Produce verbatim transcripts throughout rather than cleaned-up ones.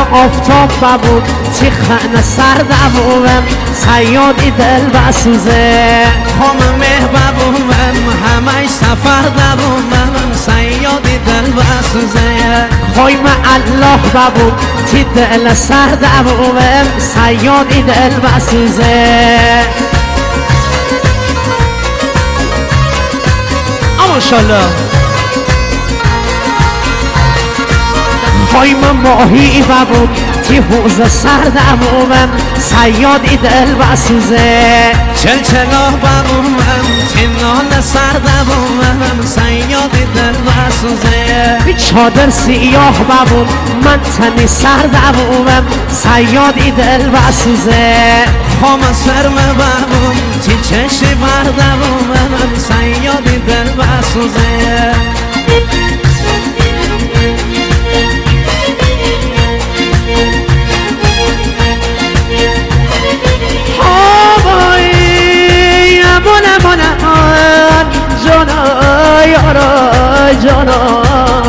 آفتاب ببود تی خانه سر دووم سیادی دل بسوزه خم مه ببوم همه سفر دووم سیادی دل بسوزه خایم الله ببود تی دل سر دووم سیادی دل بسوزه ماشاءالله خایم ماهی ببود تی حوز سر دووم سیادی دل بسوزه چلچلا ببوم تی نان سر دووم سیادی دل بسوزه چادر سیاه ببود من تنی سر دووم سیادی دل بسوزه خام سرم ببوم تی چشی بر دووم سیادی دل بسوزه جانای آرای جانای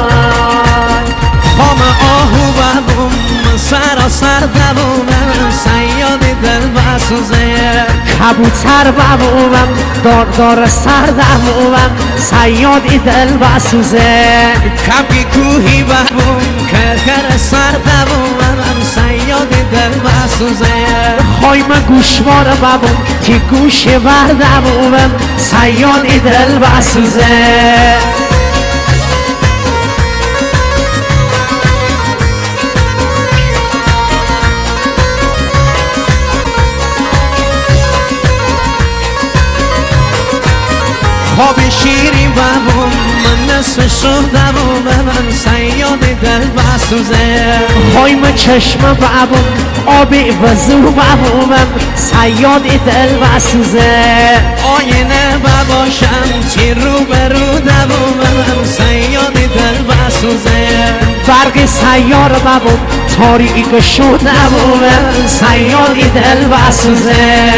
خام آهو ببوم سر سر دووم سیادی دل بسوزه کبوتر ببوم دار دار سر دووم سیادی دل بسوزه کبی کوهی ببوم کرکر سر دووم سیادی دل بسوزه خایم گوشوار ببوم تی گوش بر دووم سیادی دل بسوزه خواب شیری ببوم من نصف شده بوم سیادی دل بسوزه خایم چشم ببوم آبی وزو ببوم سیادی دل بسوزه آینه بباشم چی رو به رو دووم سیادی دل بسوزه برگ سیار ببوم تاریک شده بوم سیادی دل بسوزه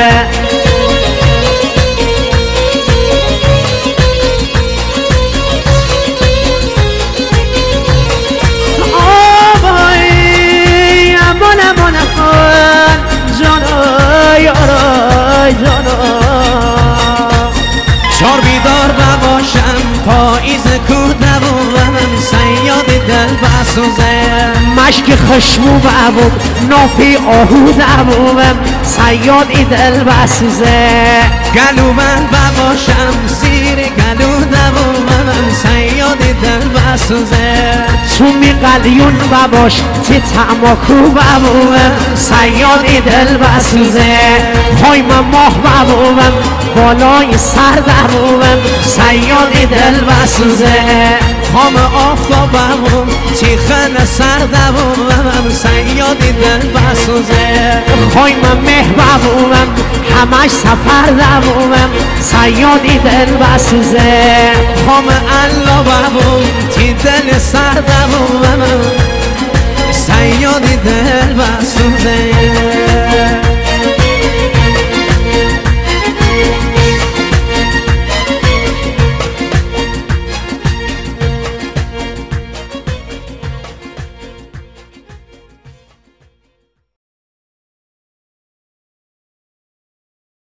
چار بیدار بباشم پاییز کو دووم سیادی دل بسوزه مشک خشمو ببوم نافی آهو دووم سیادی دل بسوزه گلو من بباشم زیر گلو دووم سیادی دل بسوزه تو می قلیون بباش تی تماکو ببوم سیادی دل بسوزه خایم ماه ببوم بالای سر دووم سیادی دل بسوزه خام آفتاب ببوم تی خن سر دووم سیادی دل بسوزه خایم مه ببوم همش سفر دووم سیادی دل بسوزه خام الله ببوم تی دل سر دووم سیادی دل بسوزه